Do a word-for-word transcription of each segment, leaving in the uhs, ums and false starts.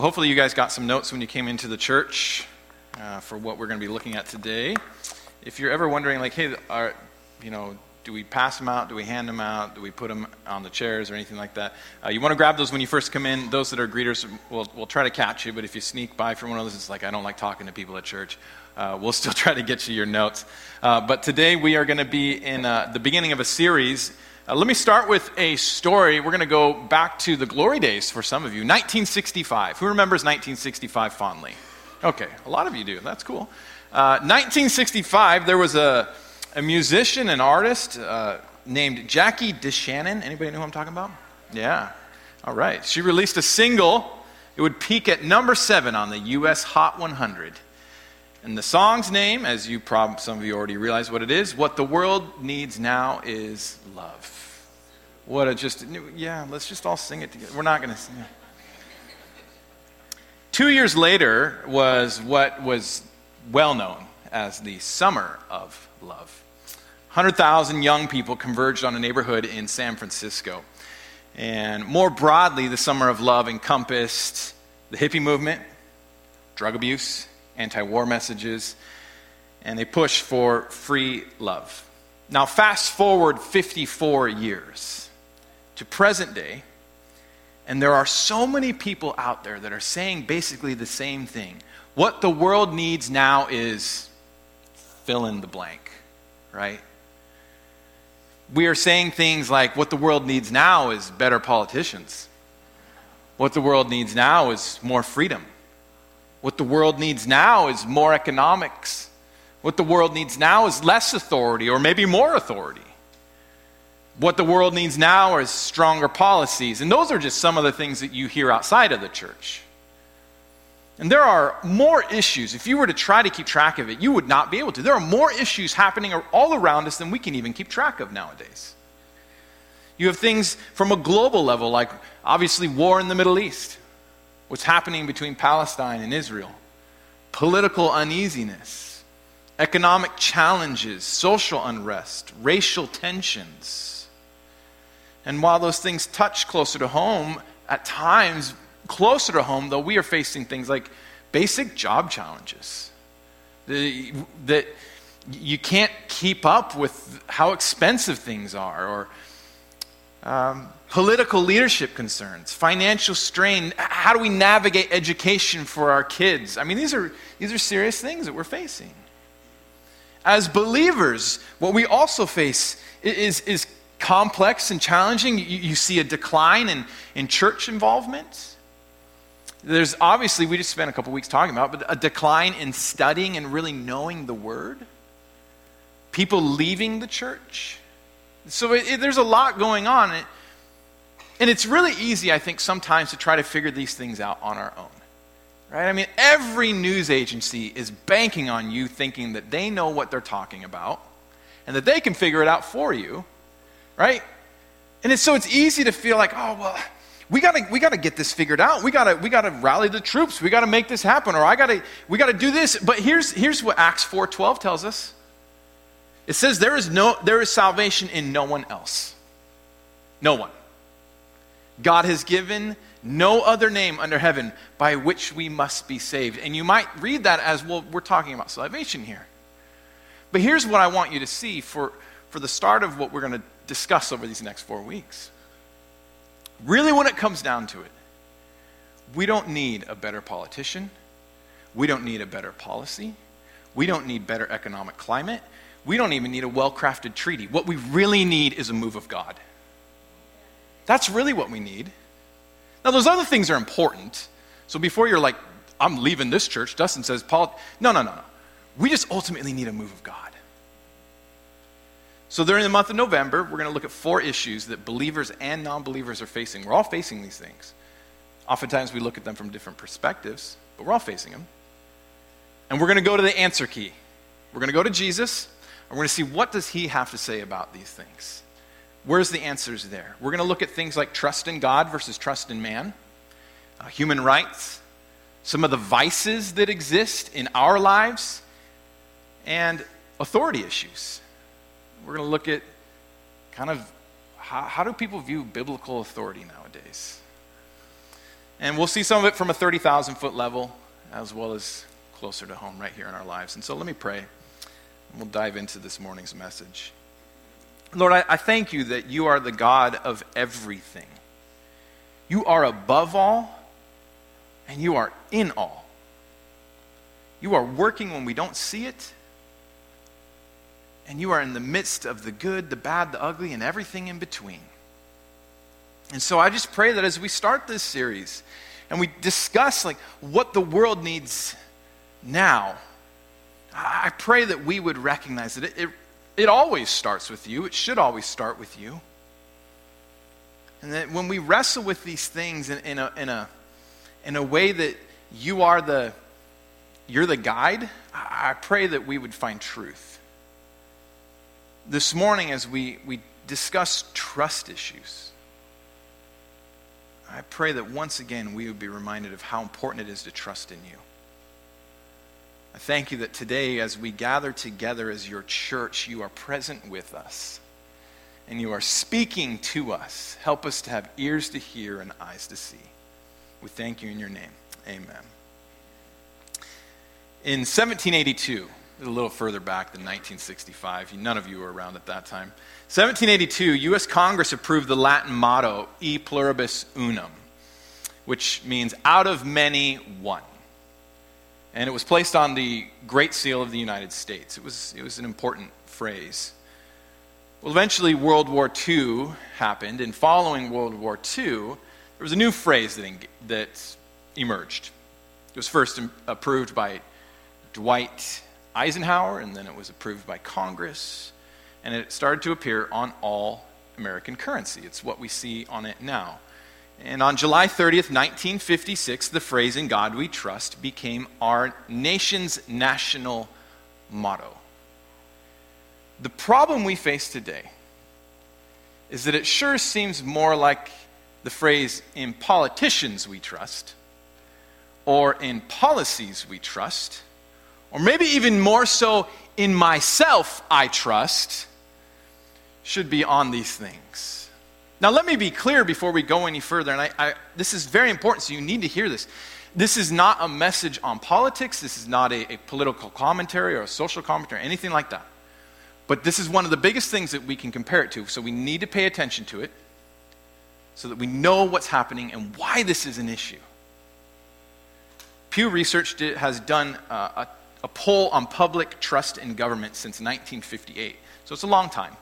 hopefully you guys got some notes when you came into the church uh, for what we're going to be looking at today. If you're ever wondering, like, hey, are, you know, do we pass them out? Do we hand them out? Do we put them on the chairs or anything like that? Uh, you want to grab those when you first come in. Those that are greeters will will try to catch you, but if you sneak by for one of those, it's like, I don't like talking to people at church. Uh, we'll still try to get you your notes. Uh, but today we are going to be in uh, the beginning of a series. Uh, let me start with a story. We're going to go back to the glory days for some of you. nineteen sixty-five. Who remembers nineteen sixty-five fondly? Okay, a lot of you do. That's cool. Uh, nineteen sixty-five, there was a, a musician, an artist uh, named Jackie DeShannon. Anybody know who I'm talking about? Yeah. All right. She released a single. It would peak at number seven on the U S Hot one hundred. And the song's name, as you probably, some of you already realize what it is, What the World Needs Now Is Love. What a just, yeah, let's just all sing it together. We're not going to sing it. Two years later was what was well known as the Summer of Love. one hundred thousand young people converged on a neighborhood in San Francisco. And more broadly, the Summer of Love encompassed the hippie movement, drug abuse, anti-war messages, and they pushed for free love. Now, fast forward fifty-four years to present day, and there are so many people out there that are saying basically the same thing. What the world needs now is fill in the blank, right? We are saying things like what the world needs now is better politicians. What the world needs now is more freedom. What the world needs now is more economics. What the world needs now is less authority or maybe more authority. What the world needs now is stronger policies. And those are just some of the things that you hear outside of the church. And there are more issues. If you were to try to keep track of it, you would not be able to. There are more issues happening all around us than we can even keep track of nowadays. You have things from a global level, like obviously war in the Middle East, what's happening between Palestine and Israel, political uneasiness, economic challenges, social unrest, racial tensions. And while those things touch closer to home, at times, closer to home, though, we are facing things like basic job challenges. The, that you can't keep up with how expensive things are, or um, political leadership concerns, financial strain. How do we navigate education for our kids? I mean, these are these are serious things that we're facing. As believers, what we also face is, is complex and challenging. You, you see a decline in, in church involvement. There's obviously, we just spent a couple weeks talking about, but a decline in studying and really knowing the Word. People leaving the church. So it, it, there's a lot going on. It, and it's really easy, I think, sometimes to try to figure these things out on our own. Right? I mean, every news agency is banking on you thinking that they know what they're talking about and that they can figure it out for you. Right? And it's so it's easy to feel like, oh, well, we gotta we gotta get this figured out. We gotta we gotta rally the troops. We gotta make this happen, or I gotta we gotta do this. But here's here's what Acts four twelve tells us. It says there is no there is salvation in no one else. No one. God has given no other name under heaven by which we must be saved. And you might read that as, well, we're talking about salvation here. But here's what I want you to see for, for the start of what we're going to discuss over these next four weeks. Really, when it comes down to it, we don't need a better politician. We don't need a better policy. We don't need better economic climate. We don't even need a well-crafted treaty. What we really need is a move of God. That's really what we need. Now, those other things are important. So before you're like, I'm leaving this church, Dustin says, Paul, no, no, no, no. We just ultimately need a move of God. So during the month of November, we're going to look at four issues that believers and non-believers are facing. We're all facing these things. Oftentimes we look at them from different perspectives, but we're all facing them. And we're going to go to the answer key. We're going to go to Jesus, and we're going to see what does he have to say about these things. Where's the answers there? We're going to look at things like trust in God versus trust in man, uh, human rights, some of the vices that exist in our lives, and authority issues. We're going to look at kind of how, how do people view biblical authority nowadays? And we'll see some of it from a thirty thousand foot level, as well as closer to home right here in our lives. And so let me pray, and we'll dive into this morning's message. Lord, I, I thank you that you are the God of everything. You are above all, and you are in all. You are working when we don't see it, and you are in the midst of the good, the bad, the ugly, and everything in between. And so I just pray that as we start this series, and we discuss like what the world needs now, I pray that we would recognize that it, it, it always starts with you. It should always start with you. And that when we wrestle with these things in, in a in a in a way that you are the you're the guide, I pray that we would find truth. This morning, as we, we discuss trust issues, I pray that once again we would be reminded of how important it is to trust in you. I thank you that today, as we gather together as your church, you are present with us. And you are speaking to us. Help us to have ears to hear and eyes to see. We thank you in your name. Amen. In seventeen eighty-two, a little further back than nineteen sixty-five, none of you were around at that time. seventeen eighty-two, U S Congress approved the Latin motto, E pluribus unum, which means out of many, one. And it was placed on the Great Seal of the United States. It was, it was an important phrase. Well, eventually World War Two happened, and following World War Two, there was a new phrase that, that emerged. It was first im- approved by Dwight Eisenhower, and then it was approved by Congress, and it started to appear on all American currency. It's what we see on it now. And on July thirtieth, nineteen fifty-six, the phrase "In God We Trust" became our nation's national motto. The problem we face today is that it sure seems more like the phrase "in politicians we trust," or "in policies we trust," or maybe even more so, "in myself I trust," should be on these things. Now let me be clear before we go any further, and I, I, this is very important, so you need to hear this. This is not a message on politics. This is not a, a political commentary or a social commentary, anything like that. But this is one of the biggest things that we can compare it to, so we need to pay attention to it so that we know what's happening and why this is an issue. Pew Research did, has done uh, a, a poll on public trust in government since nineteen fifty-eight, so it's a long time.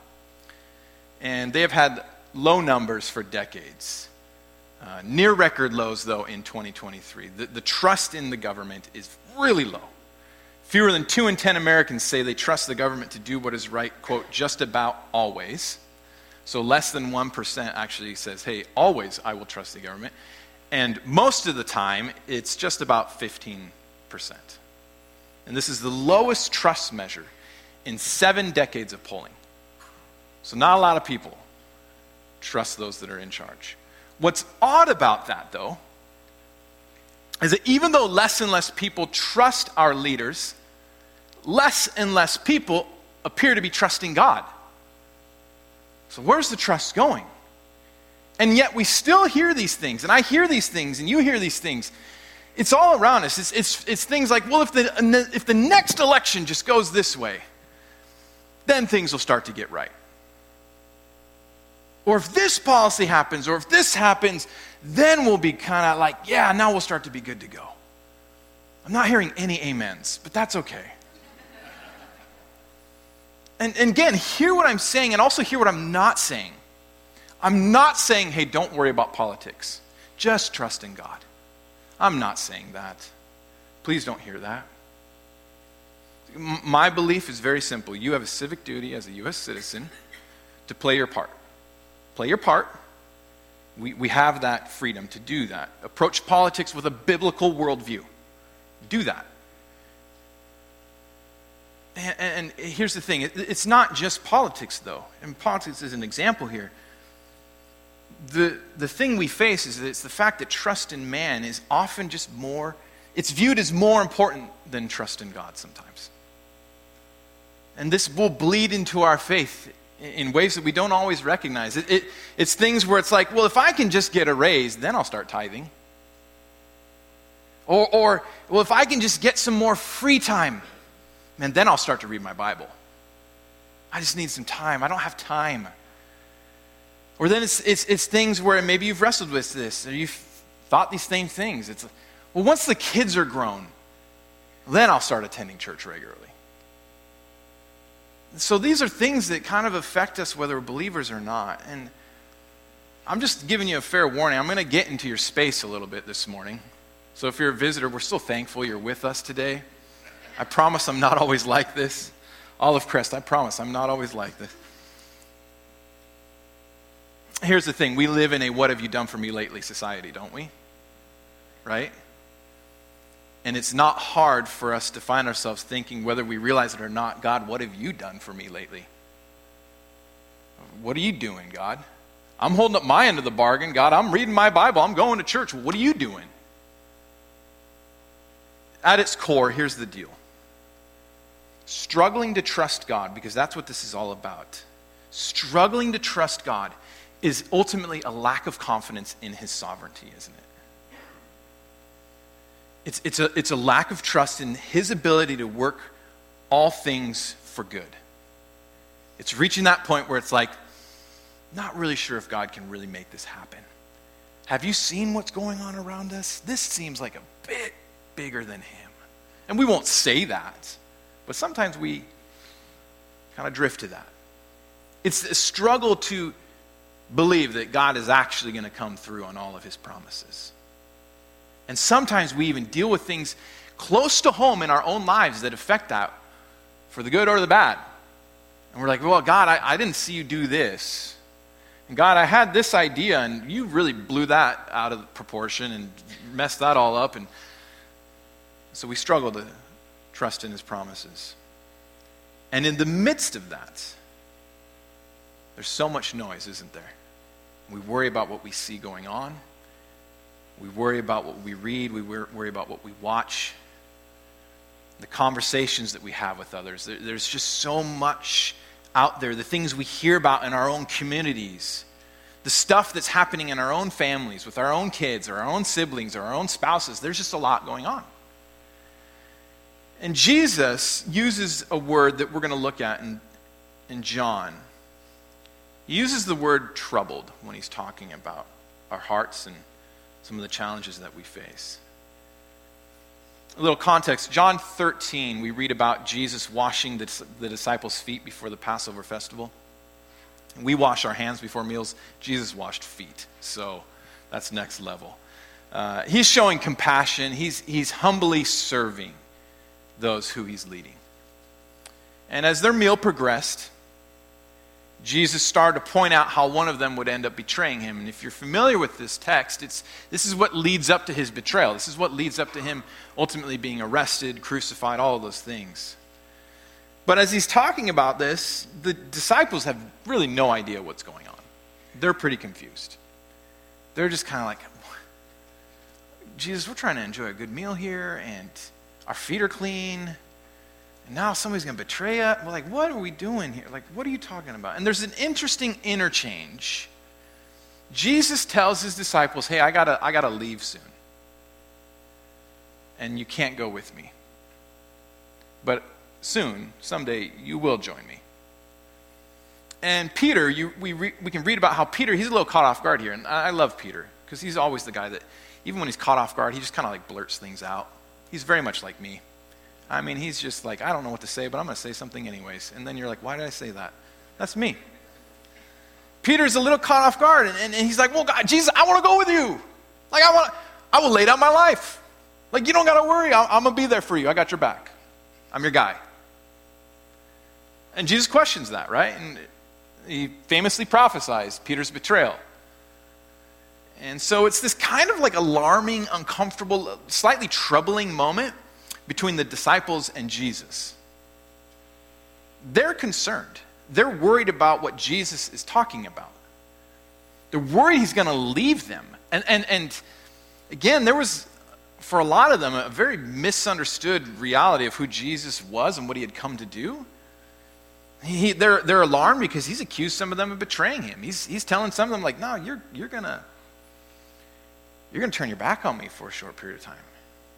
And they have had low numbers for decades. Uh, near record lows, though, in twenty twenty-three. The, the trust in the government is really low. Fewer than two in ten Americans say they trust the government to do what is right, quote, just about always. So less than one percent actually says, hey, always I will trust the government. And most of the time, it's just about fifteen percent. And this is the lowest trust measure in seven decades of polling. So not a lot of people trust those that are in charge. What's odd about that, though, is that even though less and less people trust our leaders, less and less people appear to be trusting God. So where's the trust going? And yet we still hear these things, and I hear these things, and you hear these things. It's all around us. It's, it's, it's things like, well, if the, if the next election just goes this way, then things will start to get right. Or if this policy happens, or if this happens, then we'll be kind of like, yeah, now we'll start to be good to go. I'm not hearing any amens, but that's okay. And, and again, hear what I'm saying, and also hear what I'm not saying. I'm not saying, hey, don't worry about politics. Just trust in God. I'm not saying that. Please don't hear that. M- my belief is very simple. You have a civic duty as a U S citizen to play your part. Play your part. We, we have that freedom to do that. Approach politics with a biblical worldview. Do that. And, and here's the thing. It, it's not just politics, though. And politics is an example here. The, the thing we face is that it's the fact that trust in man is often just more, it's viewed as more important than trust in God sometimes. And this will bleed into our faith in ways that we don't always recognize. It, it, it's things where it's like, well, if I can just get a raise, then I'll start tithing. Or, or, well, if I can just get some more free time, man, then I'll start to read my Bible. I just need some time. I don't have time. Or then it's, it's, it's things where maybe you've wrestled with this, or you've thought these same things. It's, well, once the kids are grown, then I'll start attending church regularly. So these are things that kind of affect us whether we're believers or not. And I'm just giving you a fair warning. I'm going to get into your space a little bit this morning. So if you're a visitor, we're still thankful you're with us today. I promise I'm not always like this. Olive Crest, I promise I'm not always like this. Here's the thing. We live in a what have you done for me lately society, don't we? Right? And it's not hard for us to find ourselves thinking, whether we realize it or not, God, what have you done for me lately? What are you doing, God? I'm holding up my end of the bargain. God, I'm reading my Bible. I'm going to church. What are you doing? At its core, here's the deal. Struggling to trust God, because that's what this is all about. Struggling to trust God is ultimately a lack of confidence in his sovereignty, isn't it? It's, it's, a, it's a lack of trust in his ability to work all things for good. It's reaching that point where it's like, not really sure if God can really make this happen. Have you seen what's going on around us? This seems like a bit bigger than him. And we won't say that, but sometimes we kind of drift to that. It's a struggle to believe that God is actually going to come through on all of his promises. And sometimes we even deal with things close to home in our own lives that affect that, for the good or the bad. And we're like, well, God, I, I didn't see you do this. And God, I had this idea, and you really blew that out of proportion and messed that all up. And so we struggle to trust in his promises. And in the midst of that, there's so much noise, isn't there? We worry about what we see going on. We worry about what we read. We worry about what we watch. The conversations that we have with others. There's just so much out there. The things we hear about in our own communities. The stuff that's happening in our own families, with our own kids, or our own siblings, or our own spouses. There's just a lot going on. And Jesus uses a word that we're going to look at in, in John. He uses the word troubled when he's talking about our hearts and some of the challenges that we face. A little context. John thirteen, we read about Jesus washing the, the disciples' feet before the Passover festival. We wash our hands before meals. Jesus washed feet. So that's next level. Uh, he's showing compassion. He's, he's humbly serving those who he's leading. And as their meal progressed, Jesus started to point out how one of them would end up betraying him. And if you're familiar with this text, it's this is what leads up to his betrayal. This is what leads up to him ultimately being arrested, crucified, all of those things. But as he's talking about this, the disciples have really no idea what's going on. They're pretty confused. They're just kind of like, Jesus, we're trying to enjoy a good meal here, and our feet are clean. And now somebody's going to betray us. We're like, what are we doing here? Like, what are you talking about? And there's an interesting interchange. Jesus tells his disciples, hey, I gotta, I gotta leave soon. And you can't go with me. But soon, someday, you will join me. And Peter, you, we, re, we can read about how Peter, he's a little caught off guard here. And I, I love Peter, because he's always the guy that, even when he's caught off guard, he just kind of like blurts things out. He's very much like me. I mean, he's just like, I don't know what to say, but I'm going to say something anyways. And then you're like, why did I say that? That's me. Peter's a little caught off guard, and, and, and he's like, well, God, Jesus, I want to go with you. Like, I want, I will lay down my life. Like, you don't got to worry. I'm, I'm going to be there for you. I got your back. I'm your guy. And Jesus questions that, right? And he famously prophesies Peter's betrayal. And so it's this kind of like alarming, uncomfortable, slightly troubling moment between the disciples and Jesus. They're concerned. They're worried about what Jesus is talking about. They're worried he's going to leave them. And, and, and again, there was, for a lot of them, a very misunderstood reality of who Jesus was and what he had come to do. He, they're, they're alarmed because he's accused some of them of betraying him. He's, he's telling some of them, like, no, you're, you're going to you're going to turn your back on me for a short period of time.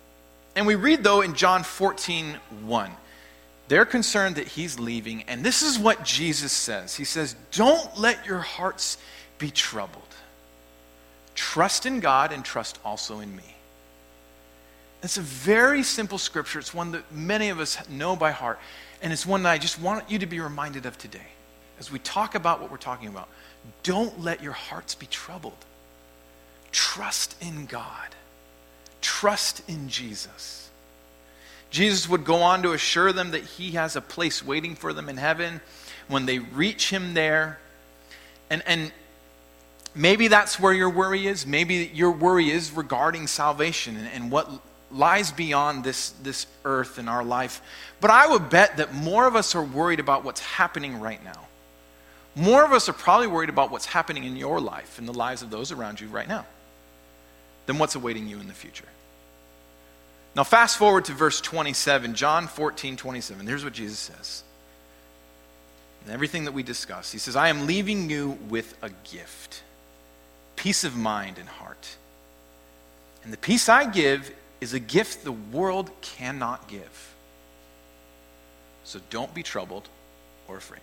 And we read, though, in John fourteen one, they're concerned that he's leaving, and this is what Jesus says. He says, don't let your hearts be troubled. Trust in God and trust also in me. It's a very simple scripture. It's one that many of us know by heart, and it's one that I just want you to be reminded of today. As we talk about what we're talking about, don't let your hearts be troubled. Trust in God. Trust in Jesus. Jesus would go on to assure them that he has a place waiting for them in heaven when they reach him there. And, and maybe that's where your worry is. Maybe your worry is regarding salvation and, and what lies beyond this, this earth and our life. But I would bet that more of us are worried about what's happening right now. More of us are probably worried about what's happening in your life and the lives of those around you right now than what's awaiting you in the future. Now fast forward to verse twenty-seven, John fourteen twenty-seven. Here's what Jesus says. And everything that we discussed. He says, I am leaving you with a gift, peace of mind and heart. And the peace I give is a gift the world cannot give. So don't be troubled or afraid.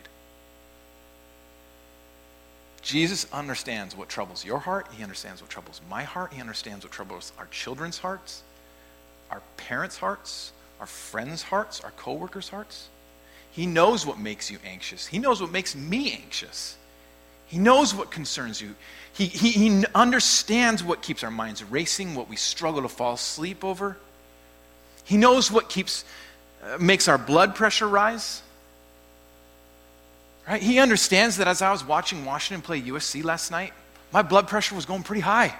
Jesus understands what troubles your heart. He understands what troubles my heart. He understands what troubles our children's hearts, our parents' hearts, our friends' hearts, our co-workers' hearts. He knows what makes you anxious. He knows what makes me anxious. He knows what concerns you. He, he, he understands what keeps our minds racing, what we struggle to fall asleep over. He knows what keeps uh, makes our blood pressure rise. Right? He understands that as I was watching Washington play U S C last night, my blood pressure was going pretty high.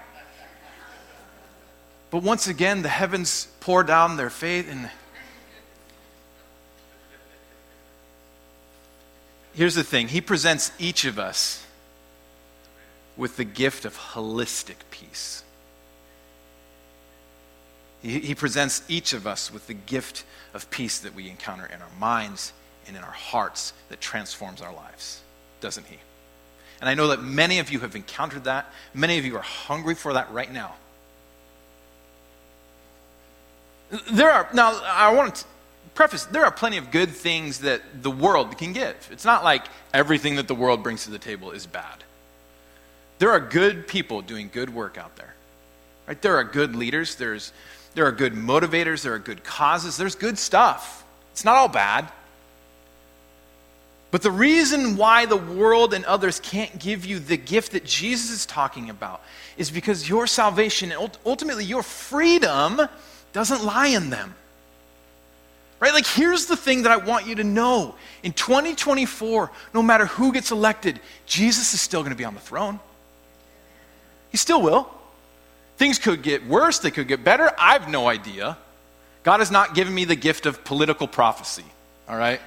But once again, the heavens pour down their faith. And here's the thing. He presents each of us with the gift of holistic peace. He, he presents each of us with the gift of peace that we encounter in our minds and in our hearts that transforms our lives, doesn't he? And I know that many of you have encountered that. Many of you are hungry for that right now. There are, now I want to preface, there are plenty of good things that the world can give. It's not like everything that the world brings to the table is bad. There are good people doing good work out there. Right? There are good leaders, there's there are good motivators, there are good causes, there's good stuff. It's not all bad. But the reason why the world and others can't give you the gift that Jesus is talking about is because your salvation and ultimately your freedom doesn't lie in them. Right? Like, here's the thing that I want you to know. In twenty twenty-four, no matter who gets elected, Jesus is still going to be on the throne. He still will. Things could get worse, they could get better. I have no idea. God has not given me the gift of political prophecy. All right?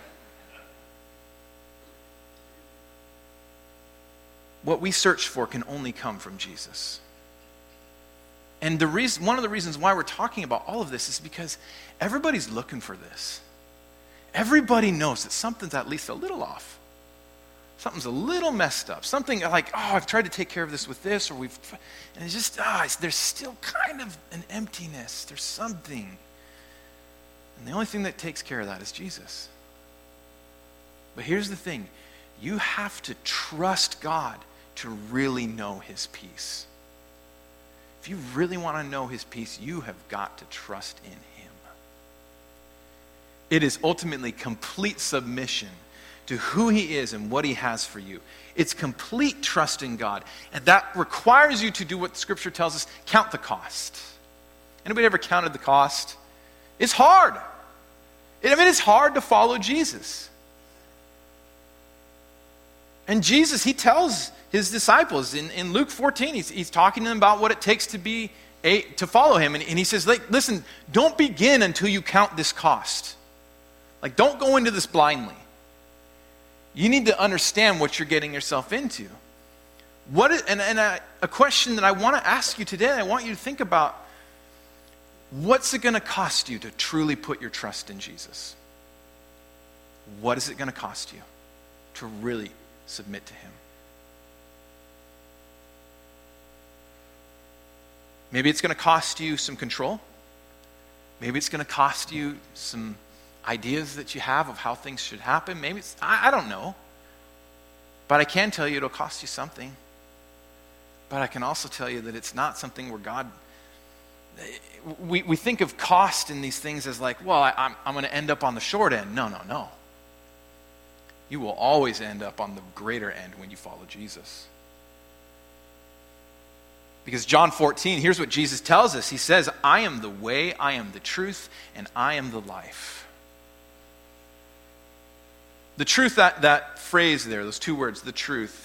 What we search for can only come from Jesus. And the reason, one of the reasons why we're talking about all of this is because everybody's looking for this. Everybody knows that something's at least a little off. Something's a little messed up. Something like, oh, I've tried to take care of this with this, or we've, and it's just, ah, oh, there's still kind of an emptiness. There's something. And the only thing that takes care of that is Jesus. But here's the thing. You have to trust God to really know his peace. If you really want to know his peace, you have got to trust in him. It is ultimately complete submission to who he is and what he has for you. It's complete trust in God. And that requires you to do what Scripture tells us, count the cost. Anybody ever counted the cost? It's hard. I mean, it's hard to follow Jesus. And Jesus, he tells his disciples in, in Luke fourteen, he's, he's talking to them about what it takes to be a, to follow him. And, and he says, like, listen, don't begin until you count this cost. Like, don't go into this blindly. You need to understand what you're getting yourself into. What is, and and a, a question that I want to ask you today, I want you to think about, what's it going to cost you to truly put your trust in Jesus? What is it going to cost you to really submit to him? Maybe it's going to cost you some control. Maybe it's going to cost you some ideas that you have of how things should happen. Maybe it's, I, I don't know. But I can tell you it'll cost you something. But I can also tell you that it's not something where God, we, we think of cost in these things as like, well, I, I'm, I'm going to end up on the short end. No, no, no. You will always end up on the greater end when you follow Jesus. Because John fourteen, here's what Jesus tells us. He says, I am the way, I am the truth, and I am the life. The truth, that, that phrase there, those two words, the truth,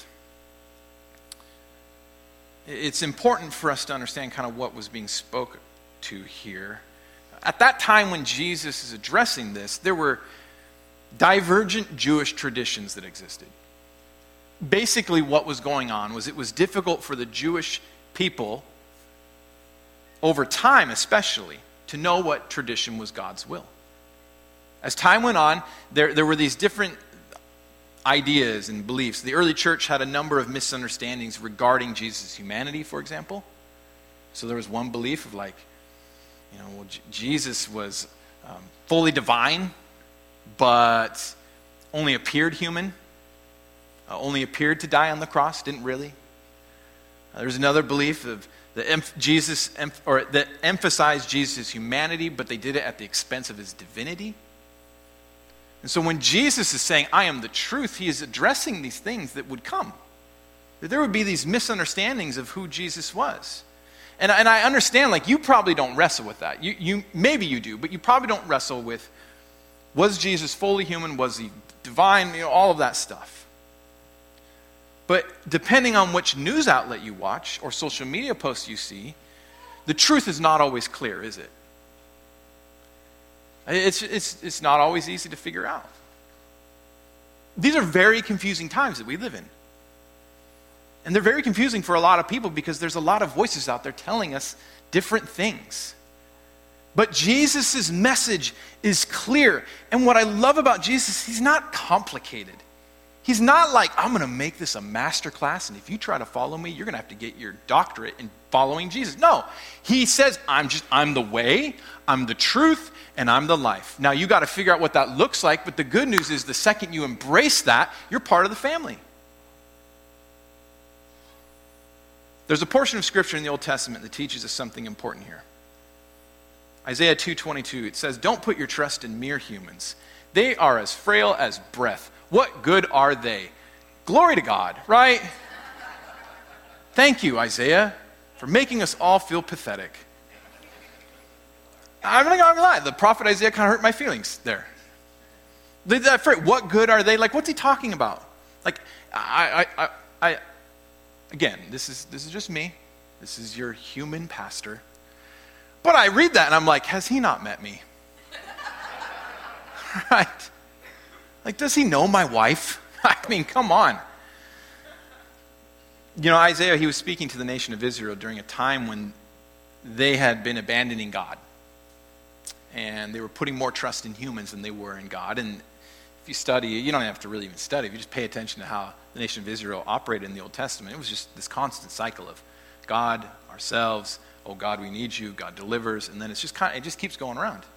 it's important for us to understand kind of what was being spoken to here. At that time when Jesus is addressing this, there were divergent Jewish traditions that existed. Basically what was going on was it was difficult for the Jewish people, over time especially, to know what tradition was God's will. As time went on, there, there were these different ideas and beliefs. The early church had a number of misunderstandings regarding Jesus' humanity, for example. So there was one belief of like, you know, well, J- Jesus was um, fully divine, but only appeared human, uh, only appeared to die on the cross, didn't really. Uh, there's another belief of the em- Jesus, em- or that emphasized Jesus' humanity, but they did it at the expense of his divinity. And so when Jesus is saying, I am the truth, he is addressing these things that would come. That there would be these misunderstandings of who Jesus was. And, and I understand, like, you probably don't wrestle with that. You, you maybe you do, but you probably don't wrestle with, was Jesus fully human? Was he divine? You know, all of that stuff. But depending on which news outlet you watch or social media posts you see, the truth is not always clear, is it? It's, it's, it's not always easy to figure out. These are very confusing times that we live in. And they're very confusing for a lot of people because there's a lot of voices out there telling us different things. But Jesus' message is clear. And what I love about Jesus, he's not complicated. He's not like, I'm going to make this a master class, and if you try to follow me, you're going to have to get your doctorate in following Jesus. No, he says, I'm just, I'm the way, I'm the truth, and I'm the life. Now, you got to figure out what that looks like, but the good news is the second you embrace that, you're part of the family. There's a portion of Scripture in the Old Testament that teaches us something important here. Isaiah two twenty-two, it says, don't put your trust in mere humans. They are as frail as breath. What good are they? Glory to God, right? Thank you, Isaiah, for making us all feel pathetic. I'm not going to lie, the prophet Isaiah kind of hurt my feelings there. That phrase, what good are they? Like, what's he talking about? Like, I, I, I, I again, this is this is just me. This is your human pastor. But I read that and I'm like, has he not met me? Right? Like, does he know my wife? I mean, come on. You know, Isaiah, he was speaking to the nation of Israel during a time when they had been abandoning God. And they were putting more trust in humans than they were in God. And if you study, you don't have to really even study. If you just pay attention to how the nation of Israel operated in the Old Testament, it was just this constant cycle of God, ourselves, oh God, we need you, God delivers, and then it's just kind of, it just keeps going around.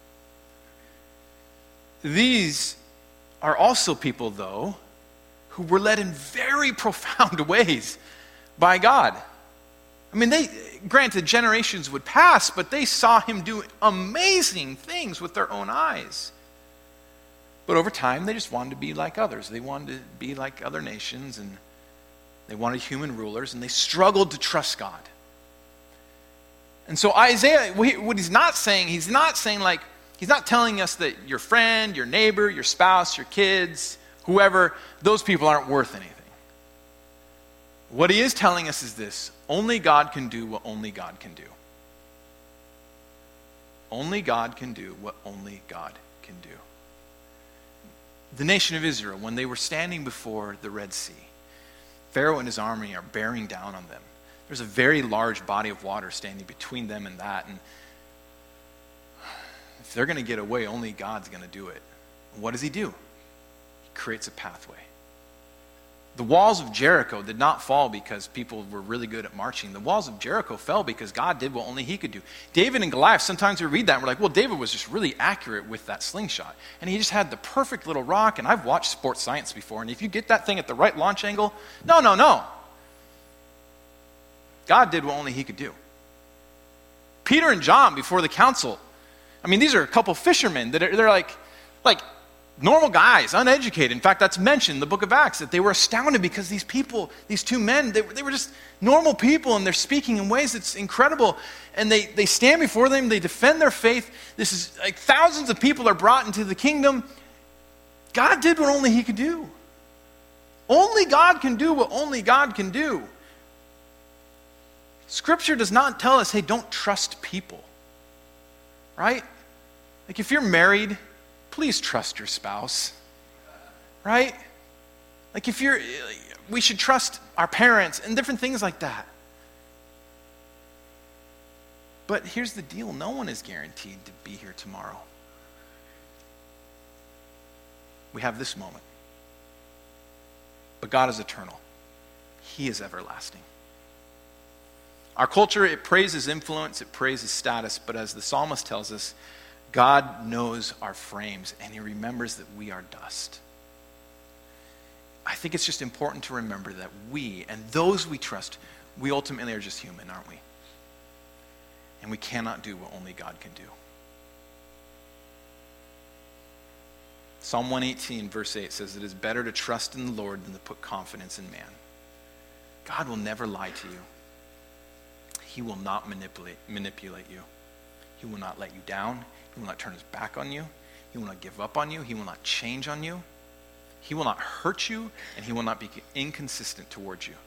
These are also people, though, who were led in very profound ways by God. I mean, they, granted, generations would pass, but they saw him do amazing things with their own eyes. But over time, they just wanted to be like others. They wanted to be like other nations, and they wanted human rulers, and they struggled to trust God. And so Isaiah, what he's not saying, he's not saying like, he's not telling us that your friend, your neighbor, your spouse, your kids, whoever, those people aren't worth anything. What he is telling us is this: only God can do what only God can do. Only God can do what only God can do. The nation of Israel, when they were standing before the Red Sea, Pharaoh and his army are bearing down on them. There's a very large body of water standing between them and that, and if they're going to get away, only God's going to do it. What does he do? He creates a pathway. The walls of Jericho did not fall because people were really good at marching. The walls of Jericho fell because God did what only he could do. David and Goliath, sometimes we read that and we're like, well, David was just really accurate with that slingshot. And he just had the perfect little rock. And I've watched sports science before. And if you get that thing at the right launch angle, no, no, no. God did what only he could do. Peter and John before the council. I mean, these are a couple fishermen that are, they're like, like, normal guys, uneducated. In fact, that's mentioned in the book of Acts, that they were astounded because these people, these two men, they, they were just normal people, and they're speaking in ways that's incredible. And they, they stand before them, they defend their faith. This is like thousands of people are brought into the kingdom. God did what only he could do. Only God can do what only God can do. Scripture does not tell us, hey, don't trust people. Right? Like if you're married, please trust your spouse, right? Like if you're, we should trust our parents and different things like that. But here's the deal, no one is guaranteed to be here tomorrow. We have this moment. But God is eternal. He is everlasting. Our culture, it praises influence, it praises status, but as the psalmist tells us, God knows our frames, and he remembers that we are dust. I think it's just important to remember that we, and those we trust, we ultimately are just human, aren't we? And we cannot do what only God can do. Psalm one eighteen, verse eight says, it is better to trust in the Lord than to put confidence in man. God will never lie to you. He will not manipulate, manipulate you. He will not let you down. He will not turn his back on you. He will not give up on you. He will not change on you. He will not hurt you, and he will not be inconsistent towards you.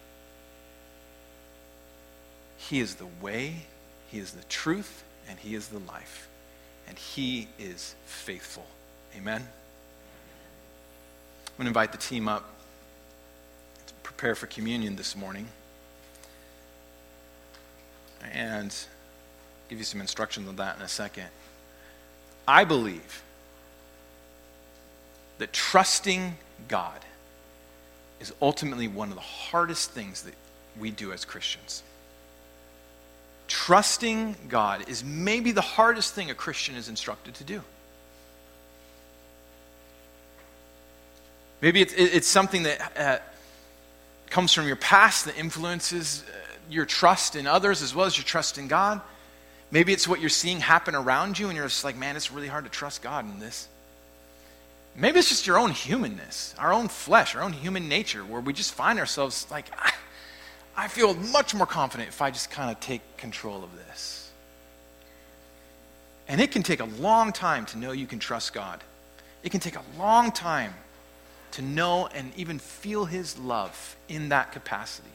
He is the way, he is the truth, and he is the life. And he is faithful. Amen? I'm going to invite the team up to prepare for communion this morning. And give you some instructions on that in a second. I believe that trusting God is ultimately one of the hardest things that we do as Christians. Trusting God is maybe the hardest thing a Christian is instructed to do. Maybe it's, it's something that uh, comes from your past that influences uh, your trust in others as well as your trust in God. Maybe it's what you're seeing happen around you and you're just like, man, it's really hard to trust God in this. Maybe it's just your own humanness, our own flesh, our own human nature, where we just find ourselves like, I, I feel much more confident if I just kind of take control of this. And it can take a long time to know you can trust God. It can take a long time to know and even feel his love in that capacity.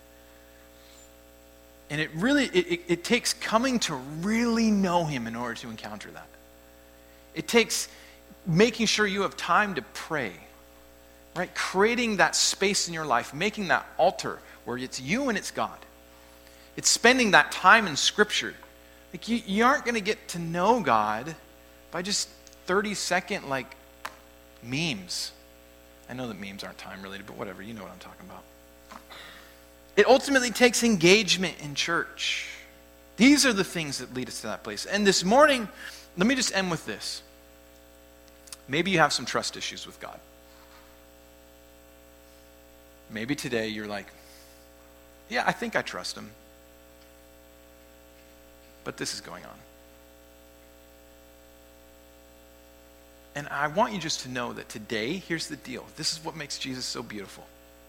And it really, it, it, it takes coming to really know him in order to encounter that. It takes making sure you have time to pray, right? Creating that space in your life, making that altar where it's you and it's God. It's spending that time in Scripture. Like you, you aren't going to get to know God by just thirty second like memes. I know that memes aren't time related, but whatever, you know what I'm talking about. It ultimately takes engagement in church. These are the things that lead us to that place. And this morning, let me just end with this. Maybe you have some trust issues with God. Maybe today you're like, yeah, I think I trust him. But this is going on. And I want you just to know that today, here's the deal. This is what makes Jesus so beautiful.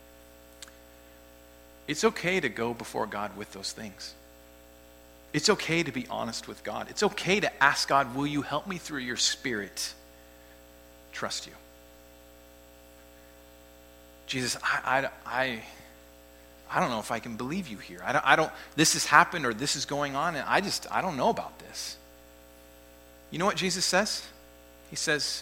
It's okay to go before God with those things. It's okay to be honest with God. It's okay to ask God, will you help me through your Spirit trust you? Jesus, I, I, I, I don't know if I can believe you here. I don't, I don't, this has happened or this is going on and I just, I don't know about this. You know what Jesus says? He says,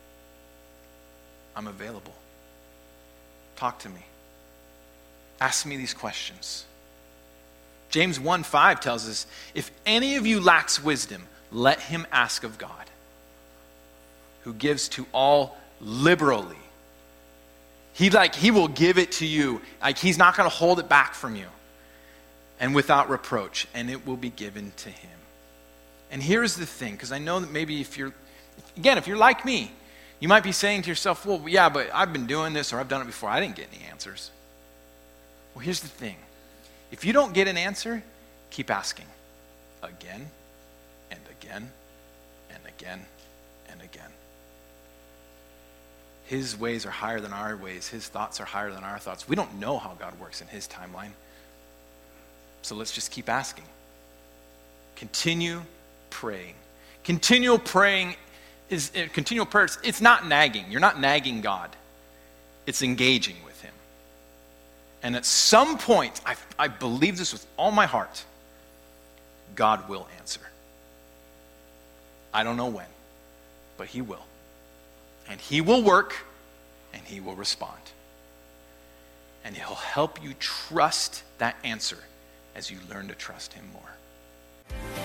I'm available. Talk to me. Ask me these questions. James one five tells us, if any of you lacks wisdom, let him ask of God, who gives to all liberally He like he will give it to you. Like he's not going to hold it back from you. And without reproach, and it will be given to him. And here's the thing, because I know that maybe if you're, again, if you're like me, you might be saying to yourself, well, yeah, but I've been doing this or I've done it before. I didn't get any answers. Well, here's the thing. If you don't get an answer, keep asking again and again and again and again. His ways are higher than our ways. His thoughts are higher than our thoughts. We don't know how God works in his timeline. So let's just keep asking. Continue praying. Continual praying is uh, continual prayers. It's not nagging. You're not nagging God. It's engaging with him. And at some point, I, I believe this with all my heart, God will answer. I don't know when, but he will. And he will work, and he will respond. And he'll help you trust that answer as you learn to trust him more.